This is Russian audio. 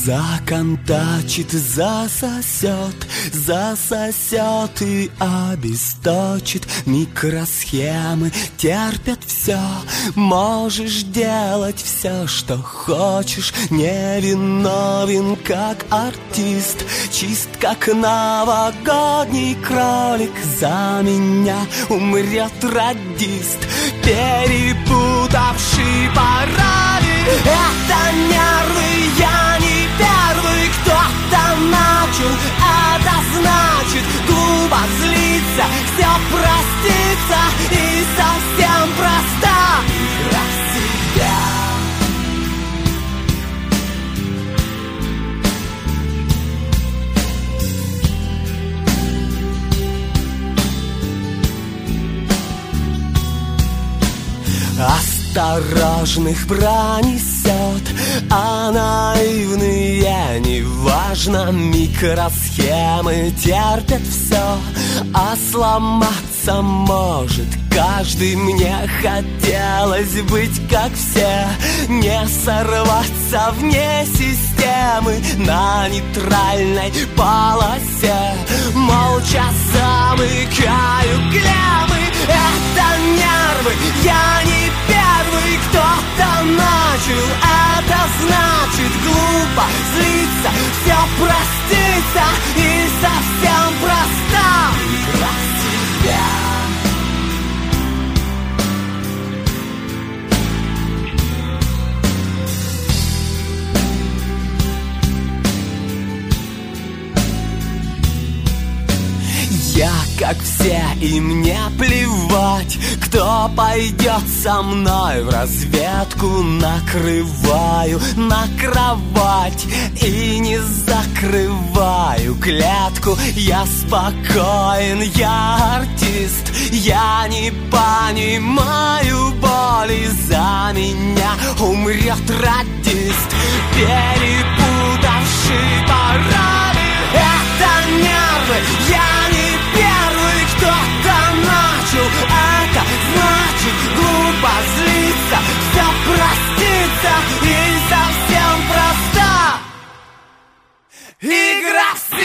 Законтачит, засосет, засосет и обесточит. Микросхемы терпят все, можешь делать все, что хочешь. Невиновен, как артист, чист, как новогодний кролик. За меня умрет радист, перепутавший пароли. Это нервы, я не первый, кто-то начал. Это значит глупо злиться, все проститься и совсем проста игра в себя. Осторожных пронесет, а наивные неважно. Микросхемы терпят все, а сломаться может каждый. Мне хотелось быть как все, не сорваться вне системы на нейтральной полосе. Молча замыкаю клеммы, это нервы, я не первый, кто-то начал. Это значит глупо злиться, все проститься и совсем проста игра в себя. Я как все, и мне плевать, кто пойдет со мной в разведку. Накрываю на кровать и не закрываю клетку. Я спокоен, я артист, я не понимаю боли. За меня умрет радист, перепутавший пароли. Это нервы, я не первый, кто-то начал. Это значит глупо злиться, все проститься и совсем проста игра в себя.